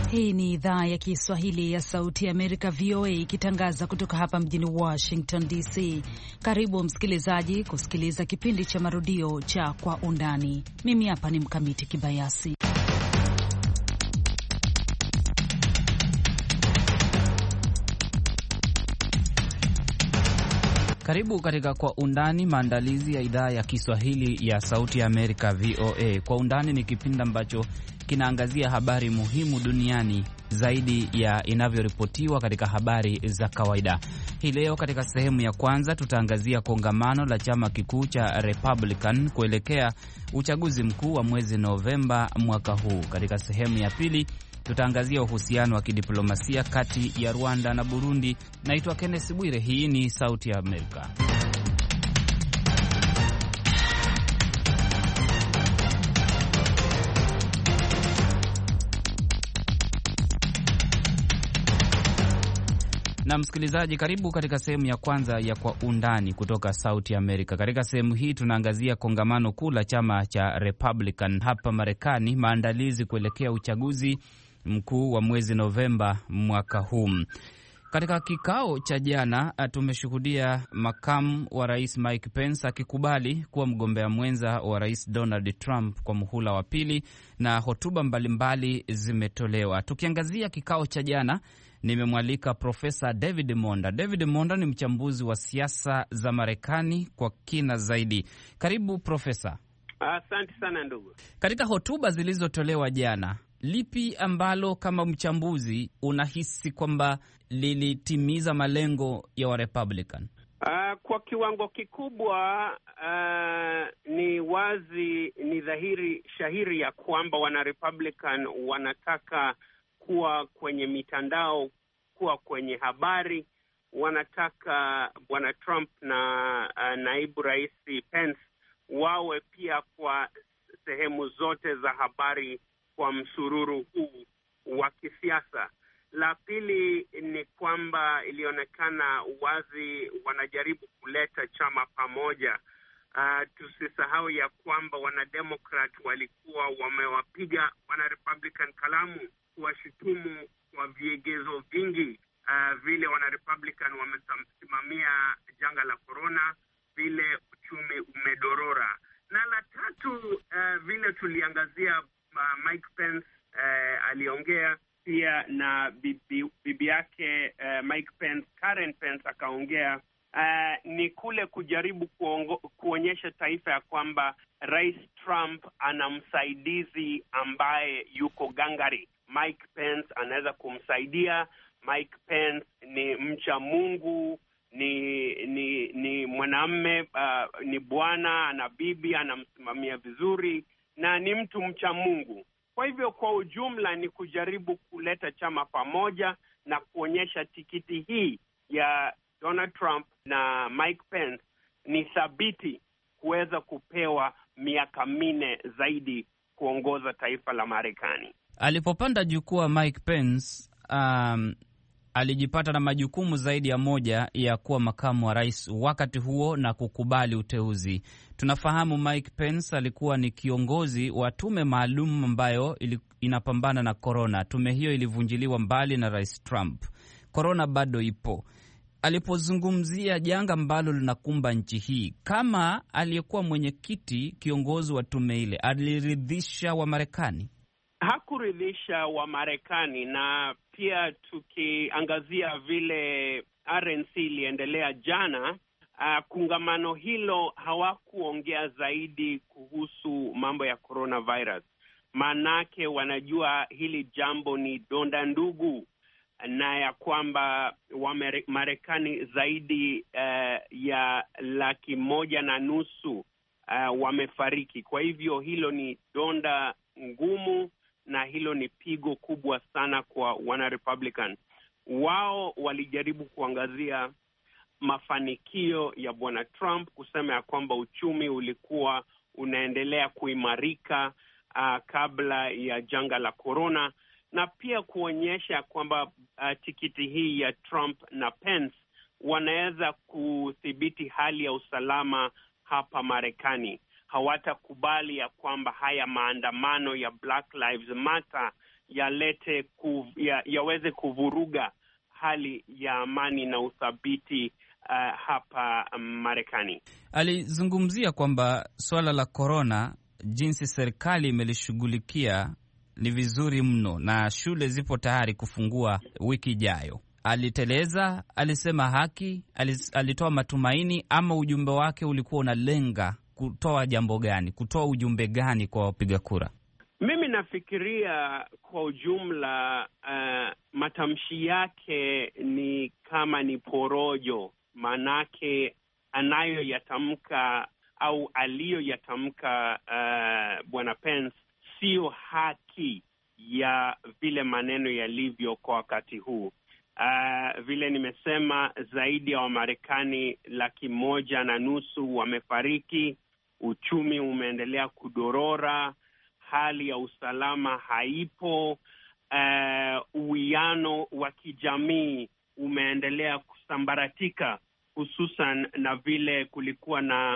Hii ni idhaa ya Kiswahili ya Sauti ya Amerika, VOA, ikitangaza kutoka hapa mjini Washington DC. Karibu msikilizaji kusikiliza kipindi cha marudio cha Kwa Undani. Mimi hapa ni Mkamiti Kibayasi. Karibu katika Kwa Undani, maandalizi ya idhaa ya Kiswahili ya Sauti ya Amerika, VOA. Kwa Undani ni kipindi ambacho kinaangazia habari muhimu duniani zaidi ya inavyoripotiwa katika habari za kawaida. Hii leo katika sehemu ya kwanza tutaangazia kongamano la chama kikuu cha Republican kuelekea uchaguzi mkuu wa mwezi Novemba mwaka huu. Katika sehemu ya pili tutaangazia uhusiano wa kidiplomasia kati ya Rwanda na Burundi. Naitwa Kenneth Bwire, hii ni Sauti ya Amerika. Na msikilizaji, karibu katika sehemu ya kwanza ya Kwa Undani kutoka Sauti Amerika. Katika sehemu hii tunaangazia kongamano kuu la chama cha Republican hapa Marekani, maandalizi kuelekea uchaguzi mkuu wa mwezi Novemba mwaka huu. Katika kikao cha jana tumeshuhudia makamu wa rais Mike Pence akikubali kuwa mgombea mwenza wa rais Donald Trump kwa muhula wa pili, na hotuba mbalimbali zimetolewa. Tukiangazia kikao cha jana, nimemwalika Profesa David Monda. David Monda ni mchambuzi wa siasa za Marekani kwa kina zaidi. Karibu Profesa. Asante sana ndugu. Katika hotuba zilizotolewa jana, lipi ambalo kama mchambuzi unahisi kwamba lilitimiza malengo ya wa Republican? Kwa kiwango kikubwa ni wazi, ni dhahiri shahiri ya kwamba wana Republican wanataka kuwa kwenye mitandao, kuwa kwenye habari. Wanataka bwana Trump na naibu rais Pence wawe pia kwa sehemu zote za habari kwa msururu huu wa kisiasa. La pili ni kwamba ilionekana wazi wanajaribu kuleta chama pamoja. Tusisahau ya kwamba wanademokrat walikuwa wamewapiga wana Republican kalamu kuwashutumu kwa viegezo vingi, vile wana Republican wamesimamia janga la corona, vile uchumi umedorora. Na la tatu, vile tuliangazia Mike Pence aliongea pia, na bibi yake Mike Pence, Karen Pence akaongea, ni kule kujaribu kuonyesha taifa ya kwamba Rais Trump ana msaidizi ambaye yuko gangari. Mike Pence anaweza kumsaidia. Mike Pence ni mcha Mungu, ni mwanamume, ni bwana, ana bibi, anamsimamia vizuri na ni mtu mcha Mungu. Kwa hivyo kwa ujumla ni kujaribu kuleta chama pamoja na kuonyesha tikiti hii ya Donald Trump na Mike Pence ni thabiti kuweza kupewa miaka 4 zaidi kuongoza taifa la Marekani. Alipopanda jukwaa Mike Pence alijipata na majukumu zaidi ya moja ya kuwa makamu wa rais wakati huo na kukubali uteuzi. Tunafahamu Mike Pence alikuwa ni kiongozi wa tume maalum ambayo inapambana na korona. Tume hiyo ilivunjiliwa mbali na Rais Trump. Korona bado ipo. Alipozungumzia janga ambalo linakumba nchi hii, kama aliyekuwa mwenyekiti kiongozi wa tume ile, aliridhisha wa Marekani? Hakuridhisha wa Marekani. Na pia tukiangazia vile RNC iliendelea jana, kongamano hilo hawakuongea zaidi kuhusu mambo ya coronavirus. Maanake wanajua hili jambo ni donda ndugu, na ya kwamba Marekani zaidi ya 1.5 wamefariki. Kwa hivyo hilo ni donda ngumu na hilo ni pigo kubwa sana kwa wana Republican. Wao walijaribu kuangazia mafanikio ya bwana Trump, kusema ya kwamba uchumi ulikuwa unaendelea kuimarika kabla ya janga la corona, na pia kuonyesha kwamba tikiti hii ya Trump na Pence wanaweza kudhibiti hali ya usalama hapa Marekani. Hawatakubali ya kwamba haya maandamano ya Black Lives Matter yaweze kuvuruga hali ya amani na uthabiti hapa Marekani. Alizungumzia kwamba suala la korona, jinsi serikali imelishughulikia ni vizuri mno na shule zipo tayari kufungua wiki ijayo. Aliteleza, alisema haki, alitoa matumaini, ama ujumbe wake ulikuwa unalenga kutoa jambo gani, kutoa ujumbe gani kwa wapiga kura? Mimi nafikiria kwa ujumla matamshi yake ni kama ni porojo, manake anayoyatamka au aliyoyatamka Bwana Pence sio haki ya vile maneno yalivyo kwa wakati huu. Vile nimesema, zaidi ya Wamarekani 1.5 wamefariki, uchumi umeendelea kudorora, hali ya usalama haipo, uwiano wa kijamii umeendelea kusambaratika, hususan na vile kulikuwa na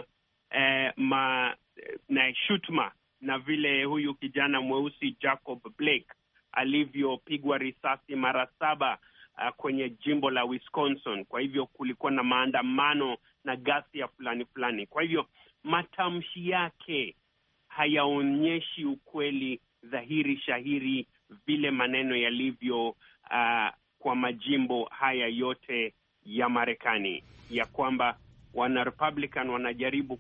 shutuma na vile huyu kijana mweusi Jacob Blake alivyopigwa risasi mara 7 kwenye jimbo la Wisconsin. Kwa hivyo kulikuwa na maandamano na ghasia fulani. Kwa hivyo matamshi yake hayaonyeshi ukweli dhahiri shahiri vile maneno yalivyo kwa majimbo haya yote ya Marekani, ya kwamba wana Republican wanajaribu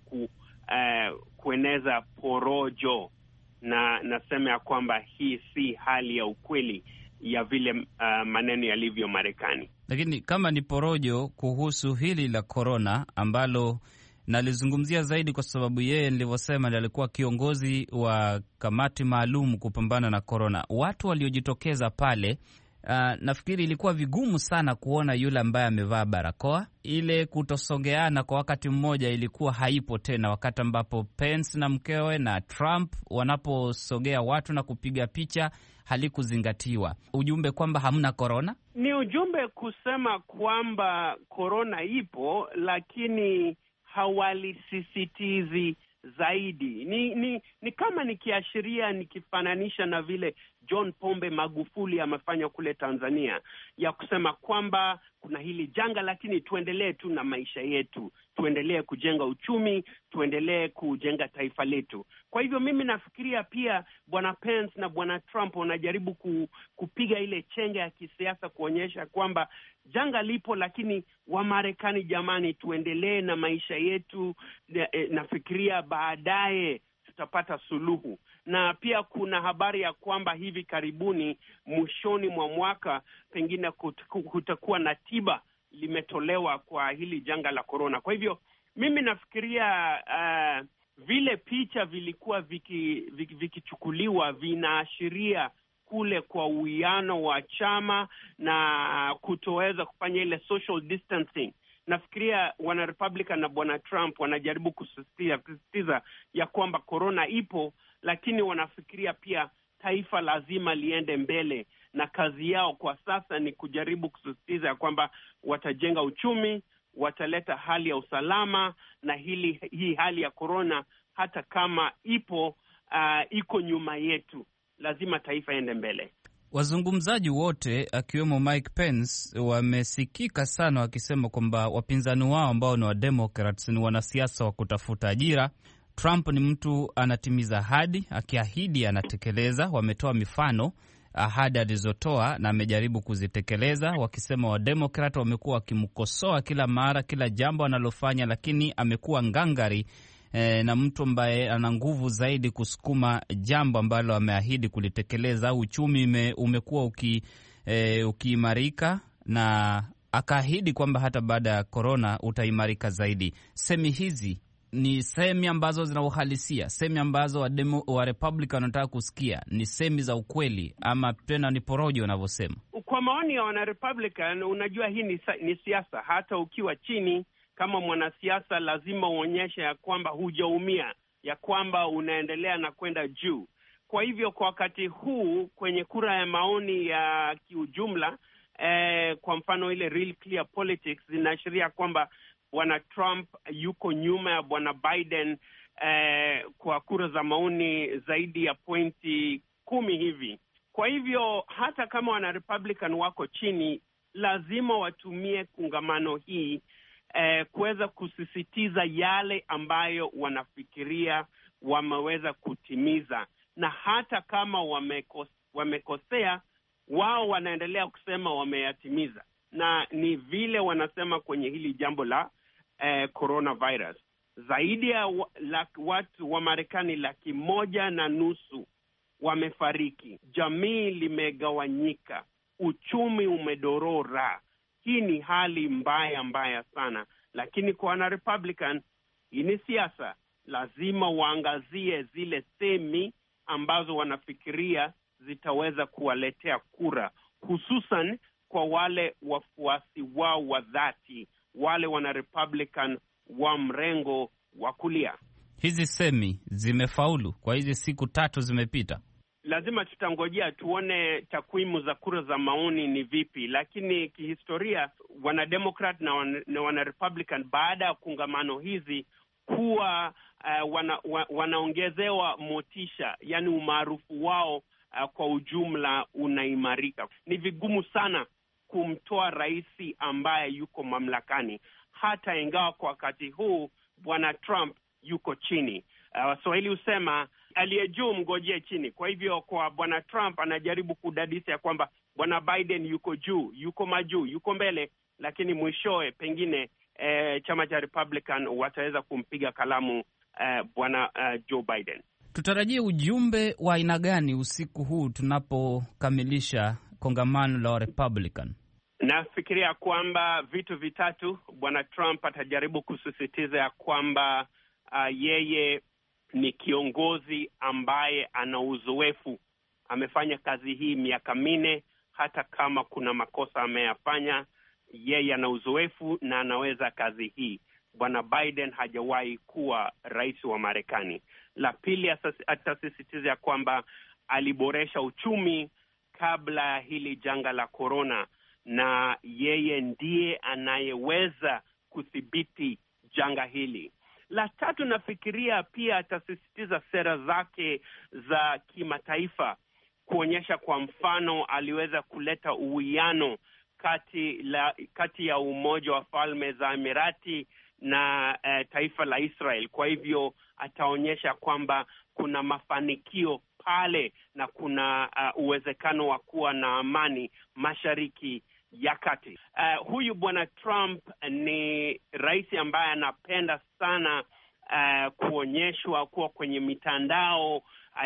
kueneza porojo, na nasema ya kwamba hii si hali ya ukweli ya vile maneno yalivyo Marekani. Lakini kama ni porojo kuhusu hili la korona, ambalo nalizungumzia zaidi kwa sababu yeye nilivyosema alikuwa kiongozi wa kamati maalum kupambana na korona, watu waliojitokeza pale, nafikiri ilikuwa vigumu sana kuona yule ambaye amevaa barakoa. Ile kutosogeana kwa wakati mmoja ilikuwa haipo tena, wakati ambapo Pence na mkewe na Trump wanaposogea watu na kupiga picha halikuzingatiwa. Ujumbe kwamba hamna korona ni ujumbe kusema kwamba korona ipo, lakini hawalisisitizi zaidi. Ni kama nikiashiria, nikifananisha na vile John Pombe Magufuli amefanya kule Tanzania, ya kusema kwamba kuna hili janga, lakini tuendelee tu na maisha yetu, tuendelee kujenga uchumi, tuendelee kujenga taifa letu. Kwa hivyo mimi nafikiria pia Bwana Pence na Bwana Trump wanajaribu kupiga ile chenga ya kisiasa, kuonyesha kwamba janga lipo, lakini Wamarekani jamani, tuendelee na maisha yetu. Nafikiria baadaye tutapata suluhu. Na pia kuna habari ya kwamba hivi karibuni, mwishoni mwa mwaka, pengine kutakuwa na tiba limetolewa kwa hili janga la korona. Kwa hivyo mimi nafikiria vile picha vilikuwa vikichukuliwa vinaashiria kule kwa uwiano wa chama na kutoweza kufanya ile social distancing. Nafikiria wana Republican na bwana Trump wanajaribu kusisitiza ya kwamba korona ipo, lakini wanafikiria pia taifa lazima liende mbele, na kazi yao kwa sasa ni kujaribu kusisitiza ya kwamba watajenga uchumi, wataleta hali ya usalama, na hii hali ya korona hata kama iko nyuma yetu, lazima taifa iende mbele. Wazungumzaji wote akiwemo Mike Pence wamesikika sana wakisema kwamba wapinzani wao ambao ni wa Democrats ni wanasiasa wa kutafuta ajira. Trump ni mtu anatimiza ahadi, akiahidi anatekeleza. Wametoa mifano ahadi alizotoa na amejaribu kuzitekeleza, wakisema wa Democrat wamekuwa wakimkosoa kila mara, kila jambo analofanya, lakini amekuwa ngangari na mtu ambaye ana nguvu zaidi kusukuma jambo ambalo ameahidi kulitekeleza. Uchumi umekuwa ukiimarika na akaahidi kwamba hata baada ya korona utaimarika zaidi. Semi hizi ni semi ambazo zina uhalisia, semi ambazo wa Republican wanataka kusikia, ni semi za ukweli ama tena ni porojo wanavyosema? Kwa maoni ya wana Republican, unajua hii ni siasa. Hata ukiwa chini kama mwanasiasa lazima uonyeshe ya kwamba hujaumia, ya kwamba unaendelea na kwenda juu. Kwa hivyo kwa wakati huu kwenye kura ya maoni ya kiujumla, kwa mfano ile Real Clear Politics zinaashiria kwamba bwana Trump yuko nyuma ya bwana Biden kwa kura za maoni zaidi ya pointi 10 hivi. Kwa hivyo hata kama wana Republican wako chini, lazima watumie kongamano hii kuweza kusisitiza yale ambayo wanafikiria wameweza kutimiza, na hata kama wamekosea, wao wanaendelea kusema wameyatimiza. Na ni vile wanasema kwenye hili jambo la coronavirus, zaidi ya watu wa Marekani 1.5 wamefariki, jamii limegawanyika, uchumi umedorora. Hii ni hali mbaya sana, lakini kwa wana Republican hii ni siasa. Lazima waangazie zile semi ambazo wanafikiria zitaweza kuwaletea kura, hususan kwa wale wafuasi wao wa dhati, wale wana Republican wa mrengo wa kulia. Hizi semi zimefaulu kwa hizi siku 3 zimepita. Lazima tutangojea tuone takwimu za kura za maoni ni vipi, lakini kihistoria wana Democrat na wana Republican baada ya kongamano hizi kuwa wanaongezewa motisha, yani umaarufu wao kwa ujumla unaimarika. Ni vigumu sana kumtoa rais ambaye yuko mamlakani, hata ingawa kwa wakati huu bwana Trump yuko chini. Waswahili husema aliye juu mngojee chini. Kwa hivyo kwa bwana Trump anajaribu kudadisi ya kwamba bwana Biden yuko juu, yuko majuu, yuko mbele, lakini mwishowe pengine chama cha Republican wataweza kumpiga kalamu bwana Joe Biden. Tutarajie ujumbe wa aina gani usiku huu tunapokamilisha kongamano la Republican? Nafikiria kwamba vitu vitatu. Bwana Trump atajaribu kusisitiza ya kwamba yeye ni kiongozi ambaye ana uzoefu, amefanya kazi hii miaka 4, hata kama kuna makosa ameyafanya, yeye ana uzoefu na anaweza kazi hii. Bwana Biden hajawahi kuwa rais wa Marekani. La pili, atasisitiza ya kwamba aliboresha uchumi kabla ya hili janga la corona, na yeye ndiye anayeweza kudhibiti janga hili. La tatu, nafikiria pia atasisitiza sera zake za kimataifa, kwa mfano aliweza kuleta uwiano kati ya Umoja wa Falme za Emirati na taifa la Israel. Kwa hivyo ataonyesha kwamba kuna mafanikio pale na kuna uwezekano wa kuwa na amani Mashariki ya Kati. Huyu bwana Trump ni rais ambaye anapenda sana kuonyeshwa kuwa kwenye mitandao.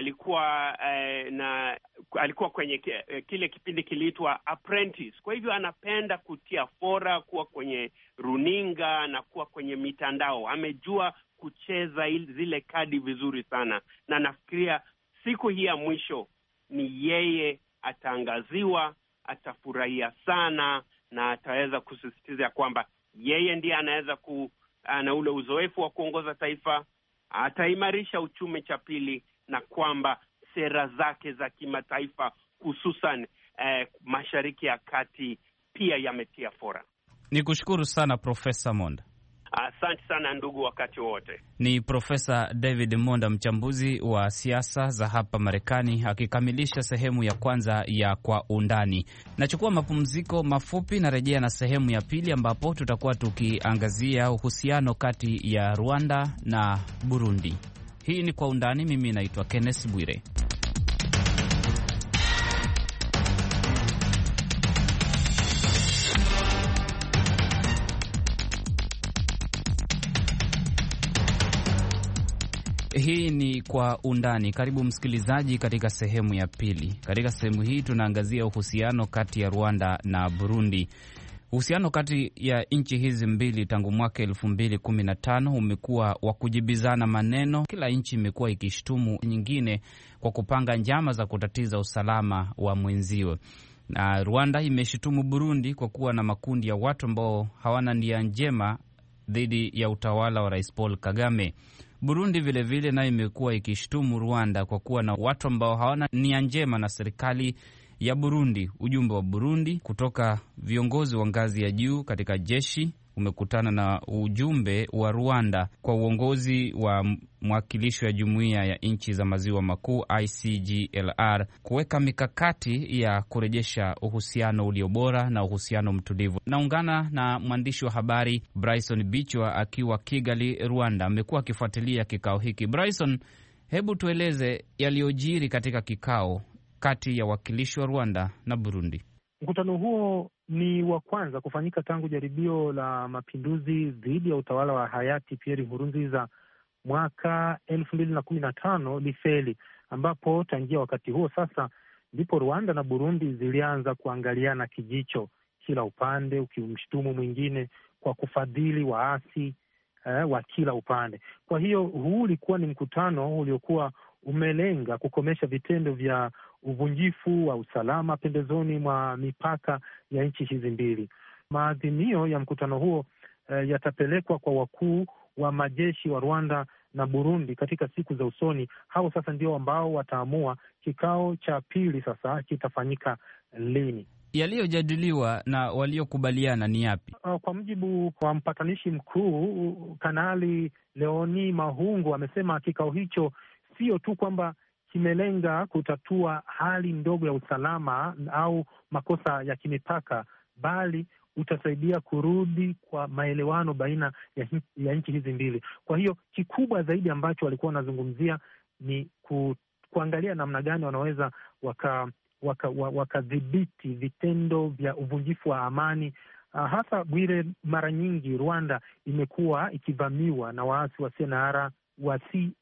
Alikuwa kwenye kile kipindi kiliitwa Apprentice. Kwa hivyo anapenda kutia fora, kuwa kwenye runinga na kuwa kwenye mitandao. Amejua kucheza zile kadi vizuri sana, na nafikiria siku hii ya mwisho ni yeye ataangaziwa, atafurahia sana na ataweza kusisitiza kwamba yeye ndiye anaweza ana ule uzoefu wa kuongoza taifa, ataimarisha uchumi cha pili, na kwamba sera zake za kimataifa hususan Mashariki ya Kati pia yametia fora. Nikushukuru sana Profesa Monda. Asante sana ndugu, wakati wote. Ni Profesa David Monda, mchambuzi wa siasa za hapa Marekani, akikamilisha sehemu ya kwanza ya Kwa Undani. Nachukua mapumziko mafupi, narejea na sehemu ya pili ambapo tutakuwa tukiangazia uhusiano kati ya Rwanda na Burundi. Hii ni Kwa Undani. Mimi naitwa Kenneth Bwire. Hii ni Kwa Undani. Karibu msikilizaji katika sehemu ya pili. Katika sehemu hii tunaangazia uhusiano kati ya Rwanda na Burundi. Uhusiano kati ya nchi hizi mbili tangu mwaka 2015 umekuwa wa kujibizana maneno. Kila nchi imekuwa ikishtumu nyingine kwa kupanga njama za kutatiza usalama wa mwenziwe. Na Rwanda imeshutumu Burundi kwa kuwa na makundi ya watu ambao hawana nia njema dhidi ya utawala wa Rais Paul Kagame. Burundi vilevile nayo imekuwa ikishtumu Rwanda kwa kuwa na watu ambao hawana nia njema na serikali ya Burundi. Ujumbe wa Burundi kutoka viongozi wa ngazi ya juu katika jeshi umekutana na ujumbe wa Rwanda kwa uongozi wa mwakilishi wa jumuiya ya nchi za maziwa makuu ICGLR kuweka mikakati ya kurejesha uhusiano ulio bora na uhusiano mtulivu. Naungana na mwandishi wa habari Bryson Bichwa akiwa Kigali, Rwanda. Amekuwa akifuatilia kikao hiki. Bryson, hebu tueleze yaliyojiri katika kikao kati ya wakilishi wa Rwanda na Burundi. Mkutano huo ni wa kwanza kufanyika tangu jaribio la mapinduzi dhidi ya utawala wa hayati Pierre Nkurunziza mwaka 2015 lifeli, ambapo tangia wakati huo sasa ndipo Rwanda na Burundi zilianza kuangaliana kijicho, kila upande ukimshtumu mwingine kwa kufadhili waasi wa kila upande. Kwa hiyo huu ulikuwa ni mkutano uliokuwa umelenga kukomesha vitendo vya uvunjifu wa usalama pembezoni mwa mipaka ya nchi hizi mbili. Maadhimio ya mkutano huo yatapelekwa kwa wakuu wa majeshi wa Rwanda na Burundi katika siku za usoni. Hao sasa ndio ambao wataamua kikao cha pili sasa kitafanyika lini. Yaliyojadiliwa na waliokubaliana ni yapi? Kwa mujibu wa mpatanishi mkuu Kanali Leoni Mahungu, amesema kikao hicho sio tu kwamba kimelenga kutatua hali ndogo ya usalama au makosa ya kimipaka, bali utasaidia kurudi kwa maelewano baina ya nchi hizi mbili. Kwa hiyo kikubwa zaidi ambacho walikuwa wanazungumzia ni kuangalia namna gani wanaweza wakadhibiti vitendo vya uvunjifu wa amani. Hasa Bwire, mara nyingi Rwanda imekuwa ikivamiwa na waasi wa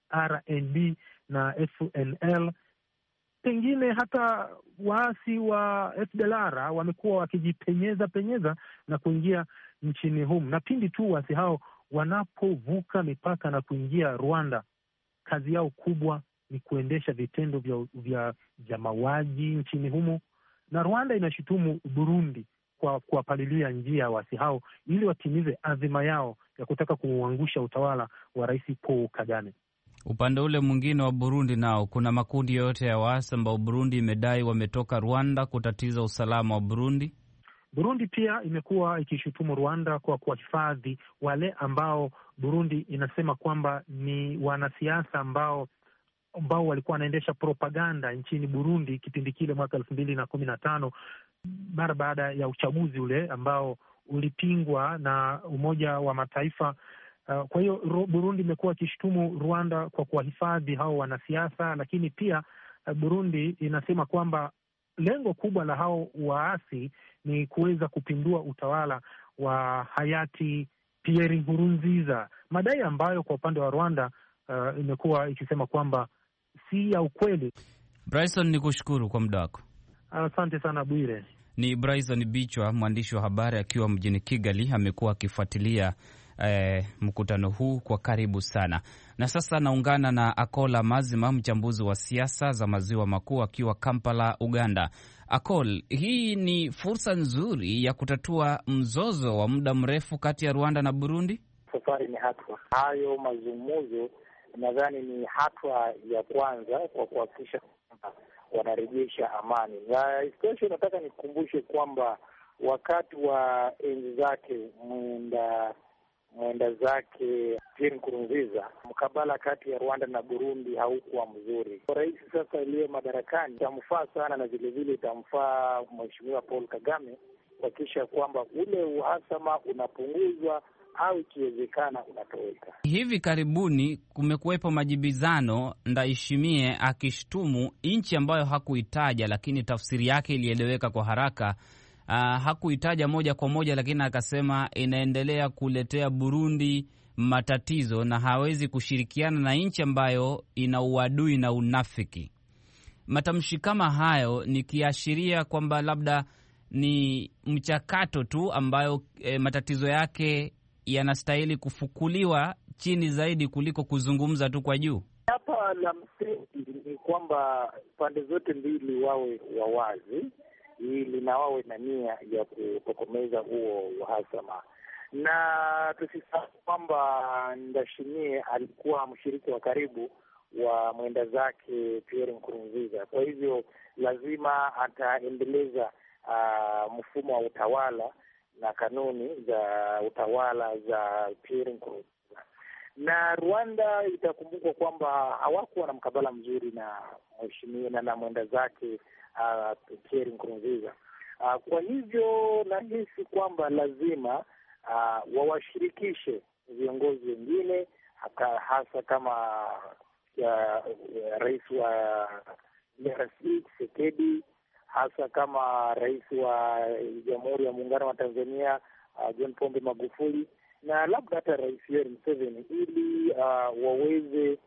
CRND na FNL. Pengine hata waasi wa FDLR wamekuwa wakijipenyeza na kuingia nchini humu, na pindi tu waasi hao wanapovuka mipaka na kuingia Rwanda, kazi yao kubwa ni kuendesha vitendo vya mauaji nchini humu, na Rwanda inashutumu Burundi kwa kuwapalilia njia ya waasi hao ili watimize azima yao ya kutaka kuuangusha utawala wa Rais Paul Kagame. Upande ule mwingine wa Burundi nao kuna makundi yote ya waasi ambao Burundi imedai wametoka Rwanda kutatiza usalama wa Burundi. Burundi pia imekuwa ikishutumu Rwanda kwa kuwahifadhi wale ambao Burundi inasema kwamba ni wanasiasa ambao walikuwa wanaendesha propaganda nchini Burundi kipindi kile mwaka 2015 mara baada ya uchaguzi ule ambao ulipingwa na Umoja wa Mataifa. Kwa hiyo Burundi imekuwa ikishutumu Rwanda kwa kuwahifadhi hao wanasiasa, lakini pia Burundi inasema kwamba lengo kubwa la hao waasi ni kuweza kupindua utawala wa hayati Pierre Nkurunziza, madai ambayo kwa upande wa Rwanda imekuwa ikisema kwamba si ya ukweli. Bryson, ni kushukuru kwa muda wako. Asante sana Bwire. Ni Bryson Bichwa, mwandishi wa habari akiwa mjini Kigali, amekuwa akifuatilia mkutano huu kwa karibu sana. Na sasa naungana na Akola Mazima, mchambuzi wa siasa za maziwa makuu akiwa Kampala, Uganda. Akol, hii ni fursa nzuri ya kutatua mzozo wa muda mrefu kati ya Rwanda na Burundi? Safari ni hatua. Hayo mazungumzo nadhani ni hatua ya kwanza kwa kuhakikisha wanarejesha amani. Na isitoshe nataka nikukumbushe kwamba wakati wa enzi zake mwenda zake Pierre Nkurunziza, mkabala kati ya Rwanda na Burundi haukuwa mzuri. Rais sasa aliye madarakani itamfaa sana, na vile vile itamfaa Mheshimiwa Paul Kagame kuhakikisha kwamba ule uhasama unapunguzwa au ikiwezekana unatoweka. Hivi karibuni kumekuwepo majibizano, Ndayishimiye akishtumu nchi ambayo hakuitaja, lakini tafsiri yake ilieleweka kwa haraka. Hakuitaja moja kwa moja, lakini akasema inaendelea kuletea Burundi matatizo na hawezi kushirikiana na nchi ambayo ina uadui na unafiki. Matamshi kama hayo ni kiashiria kwamba labda ni mchakato tu ambayo matatizo yake yanastahili kufukuliwa chini zaidi kuliko kuzungumza tu kwa juu. Hapa la msingi ni kwamba pande zote mbili wawe wawazi ili na wawe na nia ya kutokomeza huo uhasama, na tusisahau kwamba Ndayishimiye alikuwa mshiriki wa karibu wa mwenda zake Pierre Nkurunziza. Kwa hivyo lazima ataendeleza mfumo wa utawala na kanuni za utawala za Pierre Nkurunziza. Na Rwanda itakumbukwa kwamba hawakuwa na mkabala mzuri na mheshimiwa na mwenda zake Pierre Nkurunziza. Kwa hivyo nahisi kwamba lazima wawashirikishe viongozi wengine, hasa kama rais wa DRC Tshisekedi, hasa kama rais wa Jamhuri ya Muungano wa Tanzania John Pombe Magufuli, na labda hata Rais Yoweri Museveni, ili waweze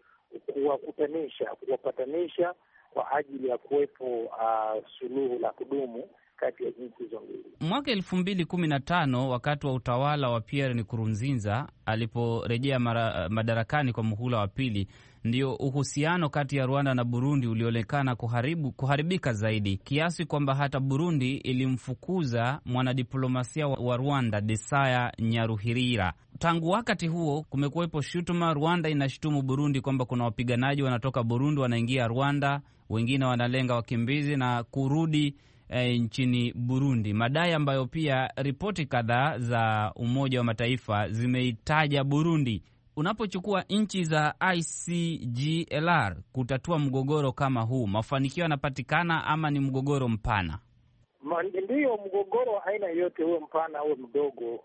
kuwapatanisha kwa ajili ya kuwepo suluhu la kudumu kati ya nchi hizo mbili. Mwaka 2015 wakati wa utawala wa Pierre Nkurunziza aliporejea madarakani kwa muhula wa pili, ndio uhusiano kati ya Rwanda na Burundi ulionekana kuharibika zaidi, kiasi kwamba hata Burundi ilimfukuza mwanadiplomasia wa Rwanda Desaya Nyaruhirira. Tangu wakati huo kumekuwepo shutuma, Rwanda inashutumu Burundi kwamba kuna wapiganaji wanatoka Burundi wanaingia Rwanda, wengine wanalenga wakimbizi na kurudi nchini Burundi, madai ambayo pia ripoti kadhaa za Umoja wa Mataifa zimeitaja Burundi. Unapochukua nchi za ICGLR kutatua mgogoro kama huu, mafanikio yanapatikana ama ni mgogoro mpana? Ndiyo, mgogoro wa aina yote, uwe mpana uwe mdogo,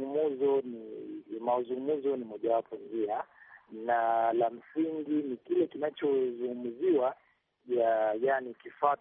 mazungumzo ni mojawapo njia, na la msingi ni kile kinachozungumziwa yani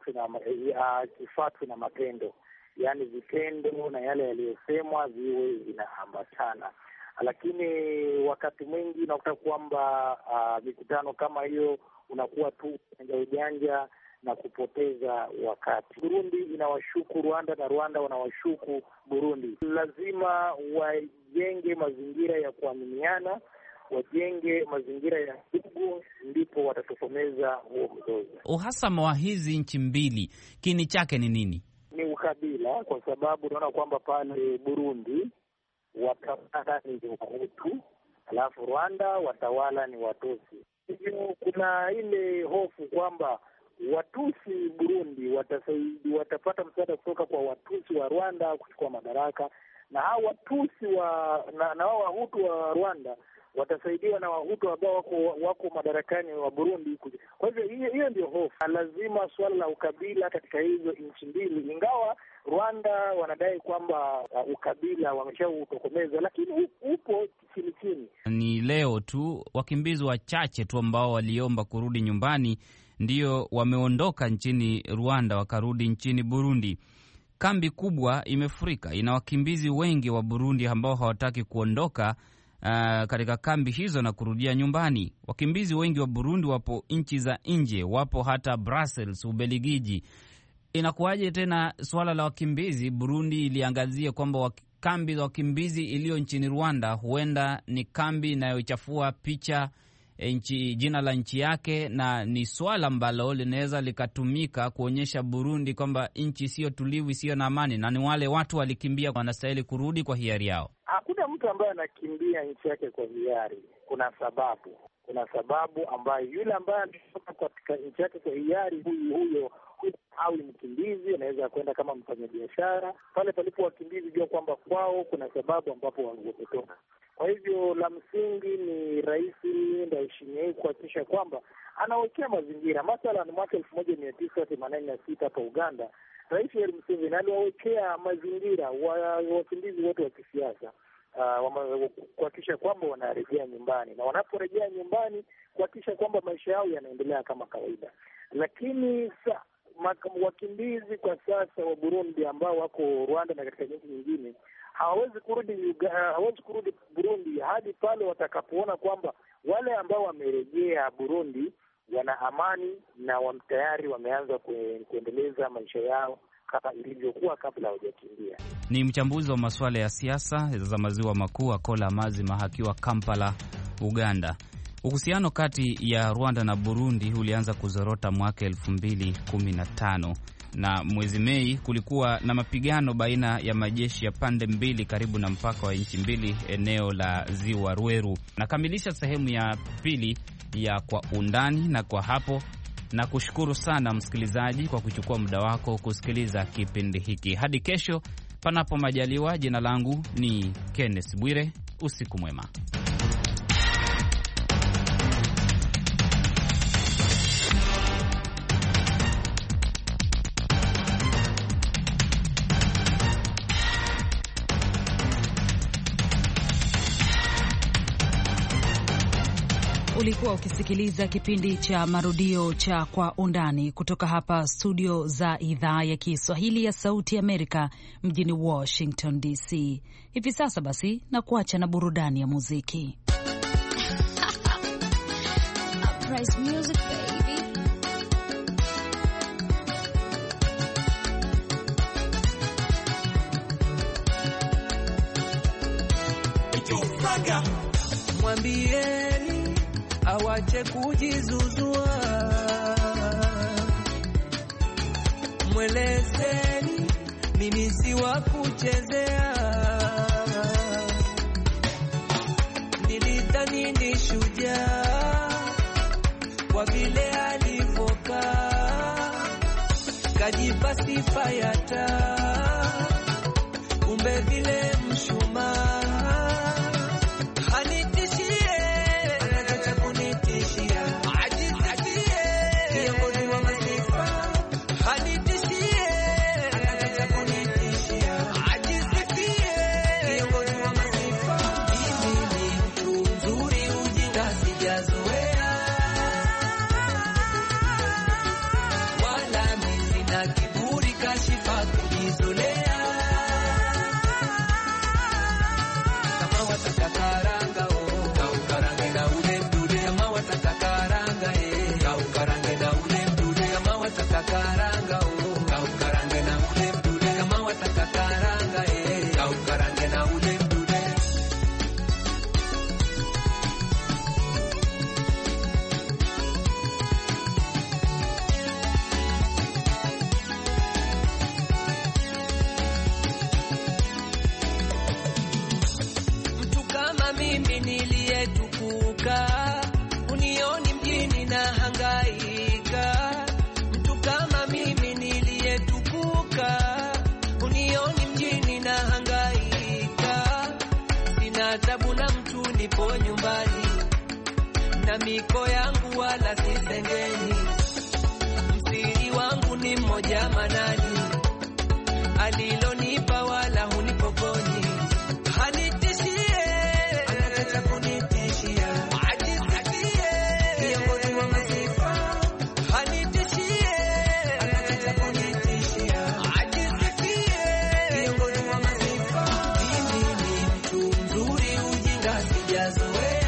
kifuatwe na matendo, yani vitendo na yale yaliyosemwa viwe vinaambatana. Lakini wakati mwingi unakuta kwamba mikutano kama hiyo unakuwa tu ujanja na kupoteza wakati. Burundi inawashuku Rwanda na Rwanda wanawashuku Burundi. Lazima wajenge mazingira ya kuaminiana, wajenge mazingira ya ndugu, ndipo watatokomeza huo mzozo. Uhasama wa hizi nchi mbili kiini chake ni nini? Ni ukabila, kwa sababu unaona kwamba pale Burundi watawala ni Wahutu, alafu Rwanda watawala ni Watusi. Hivyo kuna ile hofu kwamba Watusi Burundi watapata msaada kutoka kwa Watusi wa Rwanda kuchukua madaraka, na hao Watusi na hao Wahutu wa Rwanda watasaidiwa na Wahutu ambao wako madarakani wa Burundi. Kwa hivyo hiyo ndio hofu. Lazima suala la ukabila katika hizo nchi mbili, ingawa Rwanda wanadai kwamba ukabila wameshautokomeza, lakini upo chini chini. Ni leo tu wakimbizi wachache tu ambao waliomba kurudi nyumbani ndio wameondoka nchini Rwanda wakarudi nchini Burundi. Kambi kubwa imefurika, ina wakimbizi wengi wa Burundi ambao hawataki kuondoka katika kambi hizo na kurudia nyumbani. Wakimbizi wengi wa Burundi wapo nchi za nje, wapo hata Brussels, Ubelgiji. Inakuwaje tena swala la wakimbizi? Burundi iliangazia kwamba kambi za wakimbizi iliyo nchini Rwanda huenda ni kambi inayochafua picha jina la nchi yake, na ni swala ambalo linaweza likatumika kuonyesha Burundi kwamba nchi sio tulivu, sio na amani, na ni wale watu walikimbia wanastahili kurudi kwa hiari yao. Hakuna mtu ambaye anakimbia nchi yake kwa hiari. Kuna sababu ambayo yule ambaye ametoka katika nchi yake kwa hiari, huyo au mkimbizi anaweza kwenda kama mfanyabiashara. Pale palipo wakimbizi, jua kwamba kwao kuna sababu ambapo wametoka. Kwa hivyo la msingi ni Rais Ndayishimiye kuhakikisha kwamba anawekea mazingira. Mathalan, mwaka 1986 hapa Uganda, Rais Yoweri Museveni aliwawekea mazingira wakimbizi wote wa kisiasa, kuhakikisha kwamba wanarejea nyumbani, na wanaporejea nyumbani kuhakikisha kwamba maisha yao yanaendelea kama kawaida. Lakini wakimbizi kwa sasa wa Burundi ambao wako Rwanda na katika nchi nyingine hawawezi kurudi Burundi hadi pale watakapoona kwamba wale ambao wamerejea Burundi wana amani na tayari wameanza kuendeleza maisha yao kama ilivyokuwa kabla hawajakimbia. Ni mchambuzi wa masuala ya siasa za maziwa makuu Akola Amazima akiwa Kampala, Uganda. Uhusiano kati ya Rwanda na Burundi ulianza kuzorota mwaka 2015 na mwezi Mei kulikuwa na mapigano baina ya majeshi ya pande mbili karibu na mpaka wa nchi mbili eneo la Ziwa Rweru. Nakamilisha sehemu ya pili ya Kwa Undani, na kwa hapo na kushukuru sana msikilizaji kwa kuchukua muda wako kusikiliza kipindi hiki. Hadi kesho panapo majaliwa. Jina langu ni Kenneth Bwire. Usiku mwema. Ulikuwa ukisikiliza kipindi cha marudio cha Kwa Undani kutoka hapa studio za idhaa ya Kiswahili ya Sauti Amerika mjini Washington DC. Hivi sasa basi na kuacha na burudani ya muziki. Uprise music, baby. Mwambieni awache kujizuzua, mwelezeni mimi si wa kuchezea. Nilidhani ni shujaa kwa vile alivokaa, kajipa sifa ya taa, kumbe vile mshumaa. Miko yangu wala sisengeni, msiri wangu ni mmoja manani, alilonipa wala hunipokonyi, hanitishie, anataka kunitishia, ajisikie, kiongozi wa masifa, hanitishie, anataka kunitishia, ajisikie, kiongozi wa masifa. Mimi ni mtu mzuri, ujinga sijazoea,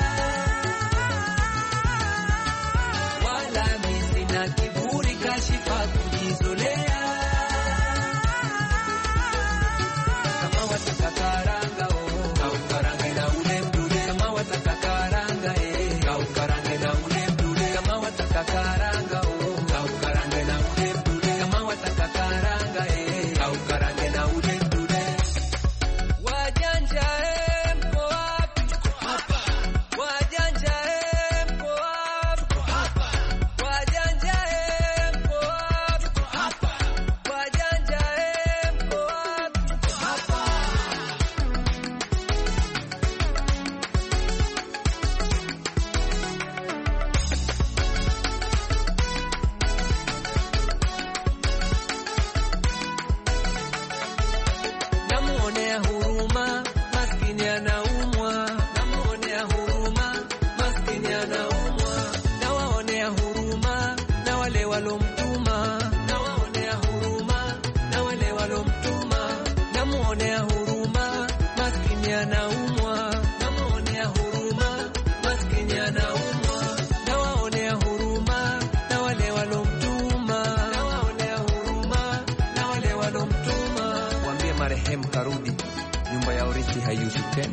karudi nyumba ya urithi hayushi tena.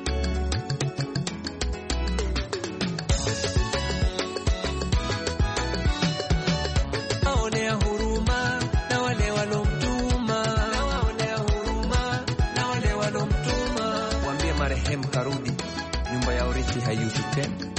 Nawaonea huruma na wale walomtuma, nawaonea huruma na wale walomtuma. Mwambie marehemu karudi nyumba ya urithi hayushi tena.